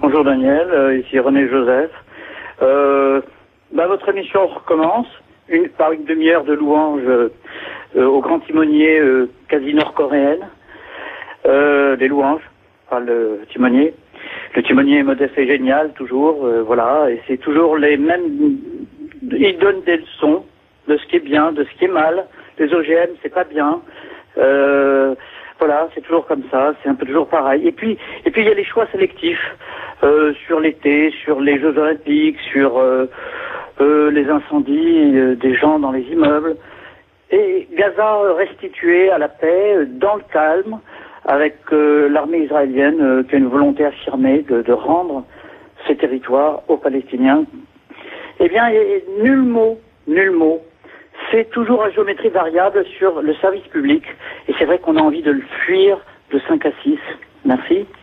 Bonjour Daniel, ici René Joseph. Votre émission recommence par une demi-heure de louange au grand timonier quasi nord-coréenne. Des louanges par le timonier. Le timonier est modeste et génial, toujours, voilà, et c'est toujours les mêmes. Il donne des leçons de ce qui est bien, de ce qui est mal. Les OGM, c'est pas bien. Voilà, c'est toujours comme ça, c'est un peu toujours pareil. Et puis il y a les choix sélectifs sur l'été, sur les Jeux Olympiques, sur les incendies des gens dans les immeubles. Et Gaza restitué à la paix, dans le calme, avec l'armée israélienne qui a une volonté affirmée de rendre ces territoires aux Palestiniens. Eh bien, nul mot. C'est toujours à géométrie variable sur le service public. Et c'est vrai qu'on a envie de le fuir de 5 à 6. Merci.